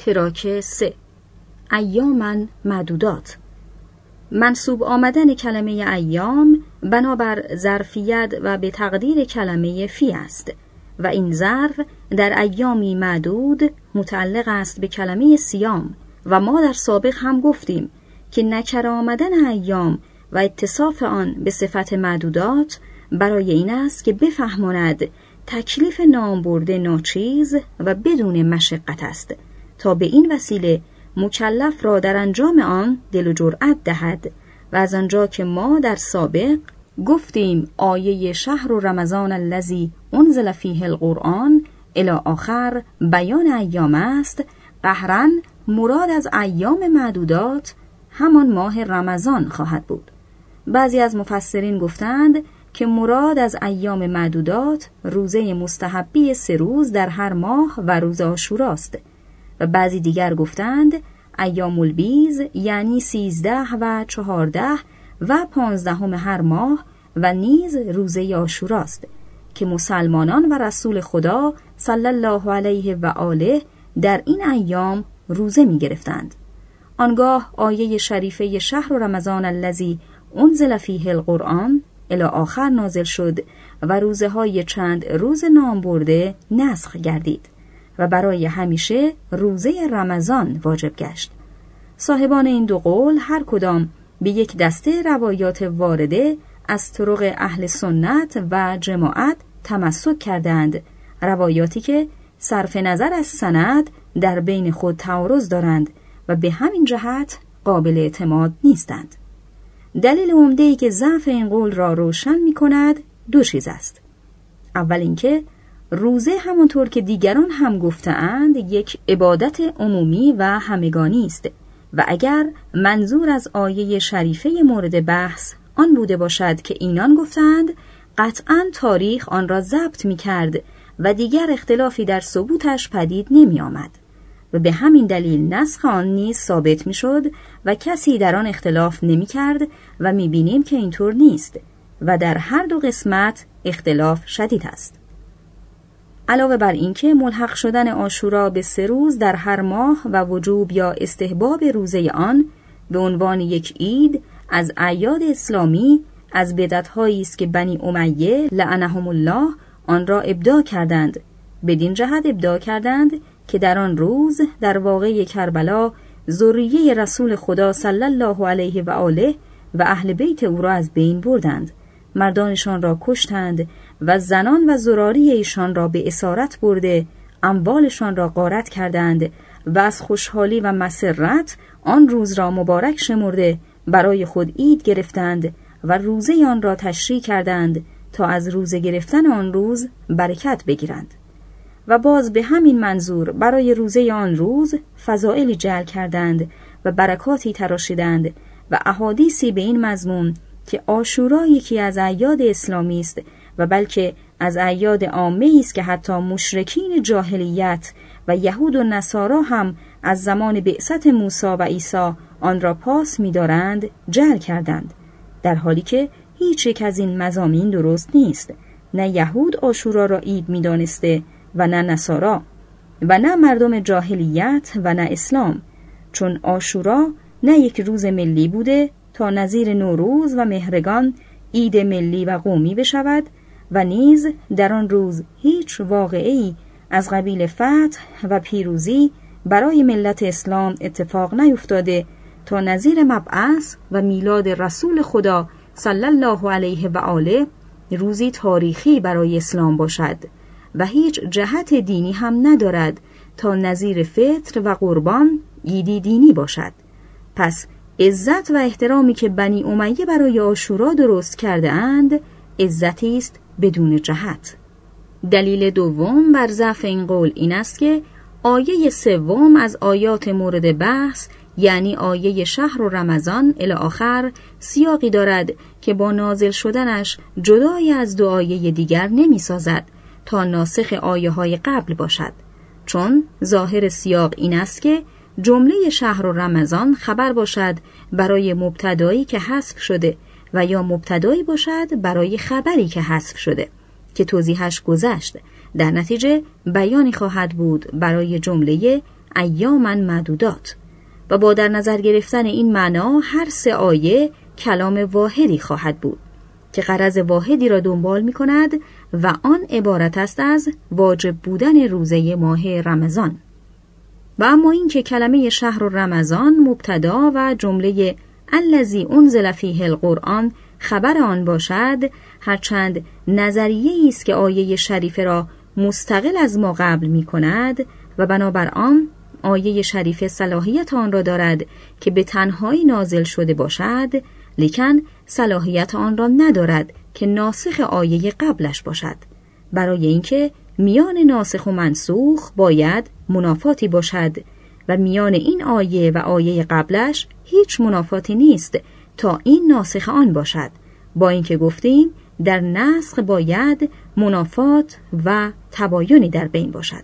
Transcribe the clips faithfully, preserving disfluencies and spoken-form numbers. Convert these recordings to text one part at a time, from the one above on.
تراک سه. ایامن معدودات. منصوب آمدن کلمه ایام بنابر ظرفیت و به تقدیر کلمه فی است و این ظرف در ایامی معدود متعلق است به کلمه صیام و ما در سابق هم گفتیم که نکره آمدن ایام و اتصاف آن به صفت معدودات برای این است که بفهماند تکلیف نام برده ناچیز و بدون مشقت است تا به این وسیله مکلف را در انجام آن دل و جرأت دهد و از آنجا که ما در سابق گفتیم آیه شهر رمضان الذی انزل فیه القرآن الی آخر بیان ایام است، قهرن مراد از ایام معدودات همان ماه رمضان خواهد بود. بعضی از مفسرین گفتند که مراد از ایام معدودات روزه مستحبی سه روز در هر ماه و روز عاشوراست و بعضی دیگر گفتند ایام البیض یعنی سیزده و چهارده و پانزدهم هر ماه و نیز روزه عاشوراست که مسلمانان و رسول خدا صلی الله علیه و آله در این ایام روزه می گرفتند. آنگاه آیه شریفه شهر رمضان الذی انزل فیه القرآن الی آخر نازل شد و روزه های چند روز نام برده نسخ گردید و برای همیشه روزه رمضان واجب گشت. صاحبان این دو قول هر کدام به یک دسته روایات وارده از طرق اهل سنت و جماعت تمسک کردند، روایاتی که صرف نظر از سند در بین خود تعارض دارند و به همین جهت قابل اعتماد نیستند. دلیل عمده‌ای که ضعف این قول را روشن می کند دو چیز است. اول اینکه روزه همانطور که دیگران هم گفته‌اند یک عبادت عمومی و همگانی است و اگر منظور از آیه شریفه مورد بحث آن بوده باشد که اینان گفتند، قطعاً تاریخ آن را ضبط می کرد و دیگر اختلافی در ثبوتش پدید نمی آمد و به همین دلیل نسخ آن نیز ثابت می شد و کسی در آن اختلاف نمی کرد و می بینیم که اینطور نیست و در هر دو قسمت اختلاف شدید است. علاوه بر اینکه ملحق شدن عاشورا به سه روز در هر ماه و وجوب یا استحباب روزه آن به عنوان یک عید از اعیاد اسلامی از بدعت‌هایی است که بنی امیه لعنهم الله آن را ابداع کردند. بدین جهت ابداع کردند که در آن روز در واقعه کربلا ذریه رسول خدا صلی الله علیه و آله و اهل بیت او را از بین بردند، مردانشان را کشتند و زنان و زراری ایشان را به اسارت برده اموالشان را غارت کردند و از خوشحالی و مسرت آن روز را مبارک شمرده برای خود عید گرفتند و روزه آن را تشریع کردند تا از روزه گرفتن آن روز برکت بگیرند و باز به همین منظور برای روزه آن روز فضائلی جعل کردند و برکاتی تراشیدند و احادیثی به این مضمون که عاشورا یکی از اعیاد اسلامی است و بلکه از اعیاد عامه است که حتی مشرکین جاهلیت و یهود و نصارا هم از زمان بعثت موسی و عیسی آن را پاس می‌دارند جعل کردند، در حالی که هیچ یک از این مضامین درست نیست. نه یهود عاشورا را عید می‌دانسته و نه نصارا و نه مردم جاهلیت و نه اسلام، چون عاشورا نه یک روز ملی بوده تا نظیر نوروز و مهرگان عید ملی و قومی بشود و نیز در آن روز هیچ واقعه‌ای از قبیل فتح و پیروزی برای ملت اسلام اتفاق نیفتاده تا نظیر مبعث و میلاد رسول خدا صلی الله علیه و آله روزی تاریخی برای اسلام باشد و هیچ جهت دینی هم ندارد تا نظیر فطر و قربان عیدی دینی باشد. پس عزت و احترامی که بنی امیه برای عاشورا درست کرده اند عزتی است بدون جهت. دلیل دوم بر ضعف این قول این است که آیه سوم از آیات مورد بحث یعنی آیه شهر و رمضان الی آخر سیاقی دارد که با نازل شدنش جدای از دو آیه دیگر نمی سازد تا ناسخ آیه های قبل باشد، چون ظاهر سیاق این است که جمله شهر و رمضان خبر باشد برای مبتدایی که حذف شده و یا مبتدایی باشد برای خبری که حذف شده که توضیحش گذشت. در نتیجه بیانی خواهد بود برای جمله ایاما معدودات. و با در نظر گرفتن این معنا هر سه آیه کلام واحدی خواهد بود که غرض واحدی را دنبال می کند و آن عبارت است از واجب بودن روزه ماه رمضان. و اما این که کلمه شهر رمضان مبتدا و جمله الذی انزل فیه القرآن خبر آن باشد، هرچند نظریه‌ای است که آیه شریفه را مستقل از ما قبل می کند و بنابر آن آیه شریفه صلاحیت آن را دارد که به تنهایی نازل شده باشد، لیکن صلاحیت آن را ندارد که ناسخ آیه قبلش باشد، برای اینکه میان ناسخ و منسوخ باید منافاتی باشد و میان این آیه و آیه قبلش هیچ منافاتی نیست تا این ناسخ آن باشد، با اینکه گفتیم در نسخ باید منافات و تباینی در بین باشد.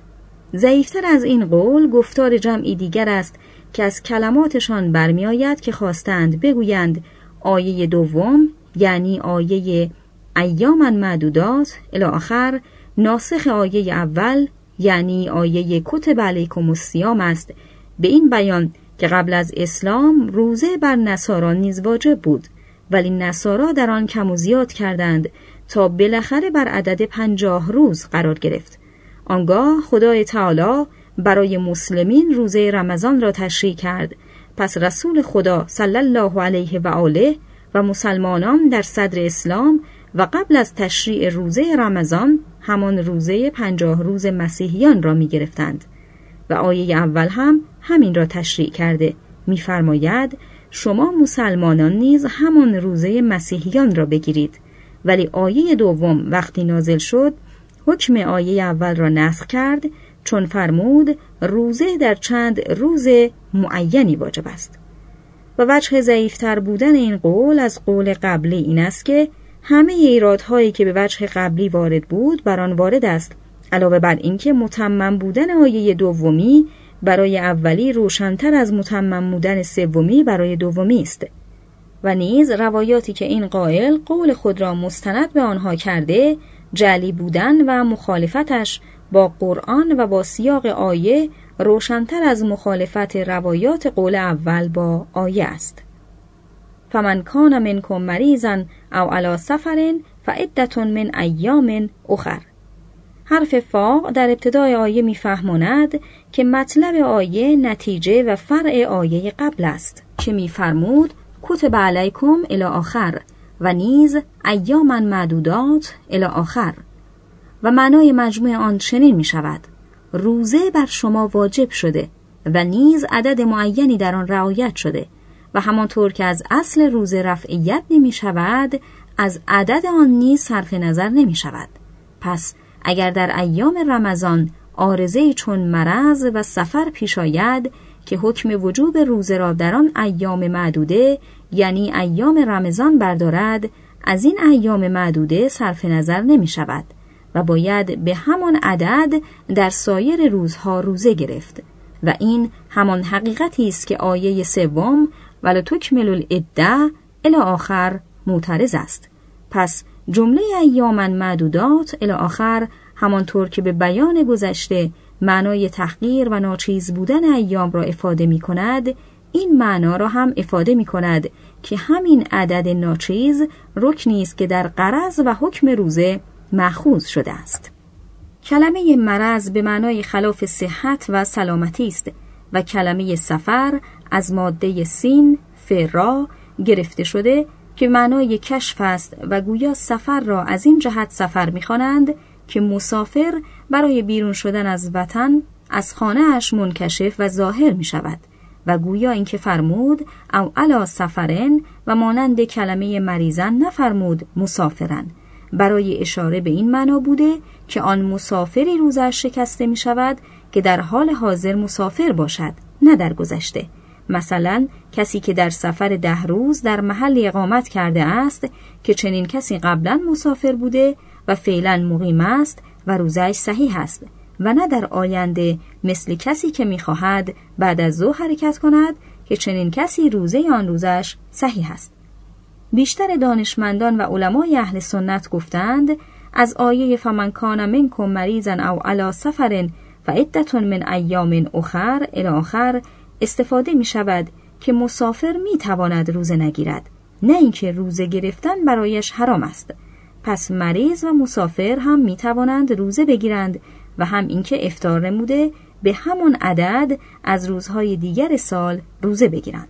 ضعیفتر از این قول گفتار جمعی دیگر است که از کلماتشان برمی آید که خواستند بگویند آیه دوم یعنی آیه ایاما معدودات الی آخر ناسخ آیه اول یعنی آیه کتب علیکم الصیام است، به این بیان که قبل از اسلام روزه بر نصارا نیز واجب بود، ولی نصارا در آن کم و زیاد کردند تا بالاخره بر عدد پنجاه روز قرار گرفت. آنگاه خدای تعالی برای مسلمین روزه رمضان را تشریع کرد. پس رسول خدا صلی الله علیه و آله و مسلمانان در صدر اسلام و قبل از تشریع روزه رمضان همان روزه پنجاه روز مسیحیان را می گرفتند و آیه اول هم همین را تشریع کرده، می فرماید شما مسلمانان نیز همان روزه مسیحیان را بگیرید. ولی آیه دوم وقتی نازل شد حکم آیه اول را نسخ کرد، چون فرمود روزه در چند روز معینی واجب است. و وجه ضعیفتر بودن این قول از قول قبلی این است که همه ایرادهایی که به وجه قبلی وارد بود بر آن وارد است، علاوه بر اینکه متمم بودن آیه دومی برای اولی روشن‌تر از متمم بودن سومی برای دومی است. و نیز روایاتی که این قائل قول خود را مستند به آنها کرده، جعلی بودن و مخالفتش با قرآن و با سیاق آیه روشن‌تر از مخالفت روایات قول اول با آیه است. فمن کان منکم مریضا او علی سفر فعدة من ایام اخر. حرف فا در ابتدای آیه می‌فهماند که مطلب آیه نتیجه و فرع آیه قبل است که می‌فرمود کتب علیکم الی آخر و نیز ایاما معدودات الی آخر. و معنای مجموع آن چنین می شود: روزه بر شما واجب شده و نیز عدد معینی در آن رعایت شده و همانطور که از اصل روزه رفعیت نمی شود، از عدد آن نیز صرف نظر نمی شود. پس اگر در ایام رمضان عارضه‌ای چون مرض و سفر پیش آید که حکم وجوب روزه را در آن ایام معدوده یعنی ایام رمضان بردارد، از این ایام معدوده صرف نظر نمی شود و باید به همان عدد در سایر روزها روزه گرفت. و این همان حقیقتی است که آیه سوم ولتکملوا العدة الی آخر معترض است. پس جمله ایاما معدودات الی آخر همانطور که به بیان گذشته معنای تحقیر و ناچیز بودن ایام را افاده می کند، این معنا را هم افاده می کند که همین عدد ناچیز رکنی است که در غرض و حکم روزه مأخوذ شده است. کلمه مرض به معنای خلاف صحت و سلامتی است و کلمه سفر از ماده سین فرا گرفته شده که معنای کشف است و گویا سفر را از این جهت سفر می‌خوانند که مسافر برای بیرون شدن از وطن از خانه اش منکشف و ظاهر می شود و گویا این که فرمود او علی سفرن و مانند کلمه مریضن نفرمود مسافرن، برای اشاره به این معنا بوده که آن مسافری روزش شکسته می شود که در حال حاضر مسافر باشد، نه در گذشته. مثلا کسی که در سفر ده روز در محل اقامت کرده است که چنین کسی قبلا مسافر بوده و فعلا مقیم است و روزش صحیح است و نه در آینده مثل کسی که می‌خواهد بعد از ظهر حرکت کند که چنین کسی روزه آن روزش صحیح است. بیشتر دانشمندان و علمای اهل سنت گفتند از آیه فمن کان منکم مریضا او علی سفر فعدة من ایام اخر الی آخر استفاده می شود که مسافر می تواند روزه نگیرد، نه اینکه روزه گرفتن برایش حرام است. پس مریض و مسافر هم می توانند روزه بگیرند و هم اینکه افطار نموده به همان عدد از روزهای دیگر سال روزه بگیرند.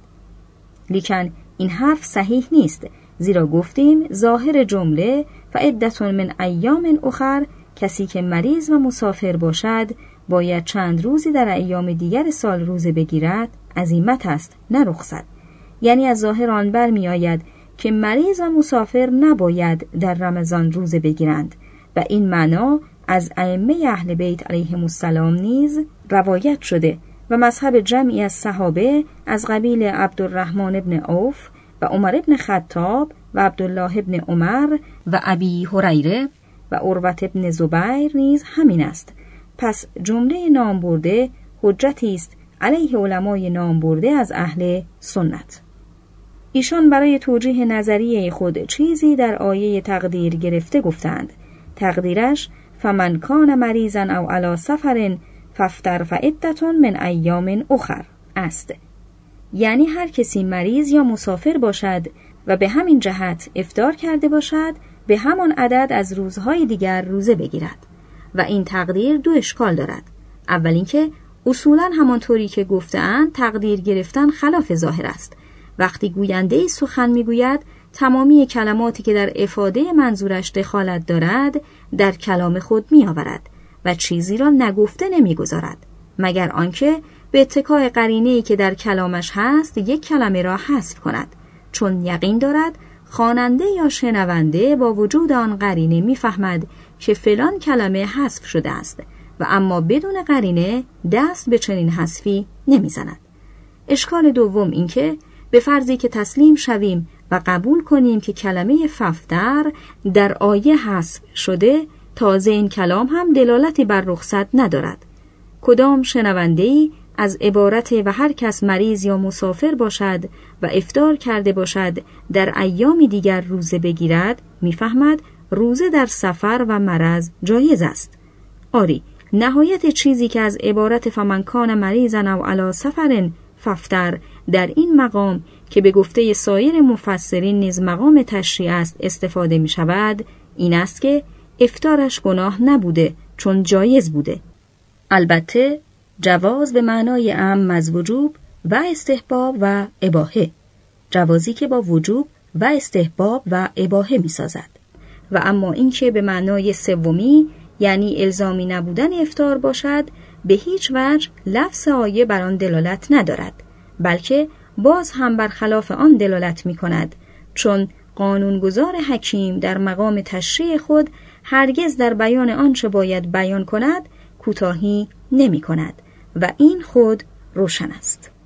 لیکن این حرف صحیح نیست، زیرا گفتیم ظاهر جمله فعدة من ایام اخر، کسی که مریض و مسافر باشد باید چند روزی در ایام دیگر سال روزه بگیرد عزیمت است، نه رخصت. یعنی از ظاهر آن بر می آید که مریض و مسافر نباید در رمضان روزه بگیرند و این معنا از ائمه اهل بیت علیهم السلام نیز روایت شده و مذهب جمعی از صحابه از قبیل عبدالرحمن ابن عوف و عمر ابن خطاب و عبدالله ابن عمر و ابی هریره و عروة ابن زبیر نیز همین است. پس جمله نام برده حجتی است علیه علمای نام برده از اهل سنت. ایشان برای توجیه نظریه خود چیزی در آیه تقدیر گرفته گفتند. تقدیرش فمن کان مریضا او علی سفر فافطر فعدة من ایام اخر است. یعنی هر کسی مریض یا مسافر باشد و به همین جهت افطار کرده باشد به همان عدد از روزهای دیگر روزه بگیرد. و این تقدیر دو اشکال دارد. اول اینکه اصولا همانطوری که گفته‌اند تقدیر گرفتن خلاف ظاهر است. وقتی گوینده سخن میگوید تمامی کلماتی که در افاده منظورش دخالت دارد در کلام خود میآورد و چیزی را نگفته نمیگذارد، مگر آنکه به اتکای قرینه‌ای که در کلامش هست یک کلمه را حذف کند، چون یقین دارد خواننده یا شنونده با وجود آن قرینه میفهمد که فلان کلمه حذف شده است و اما بدون قرینه دست به چنین حذفی نمیزند. اشکال دوم این که به فرضی که تسلیم شویم و قبول کنیم که کلمه فافطر در آیه حذف شده، تازه این کلام هم دلالتی بر رخصت ندارد. کدام شنونده‌ای از عبارت و هر کس مریض یا مسافر باشد و افطار کرده باشد در ایام دیگر روزه بگیرد میفهمد روزه در سفر و مرض جایز است. آری، نهایت چیزی که از عبارت فمن کان مریضا او علی سفر فافطر در این مقام که به گفته سایر مفسرین نیز مقام تشریع است استفاده می شود این است که افطارش گناه نبوده چون جایز بوده. البته جواز به معنای عام از وجوب و استحباب و اباحه، جوازی که با وجوب و استحباب و اباحه می سازد. و اما این که به معنای سومی یعنی الزامی نبودن افطار باشد به هیچ وجه لفظ آیه بر آن دلالت ندارد، بلکه باز هم بر خلاف آن دلالت می کند، چون قانونگذار حکیم در مقام تشریع خود هرگز در بیان آنچه باید بیان کند کوتاهی نمی کند و این خود روشن است.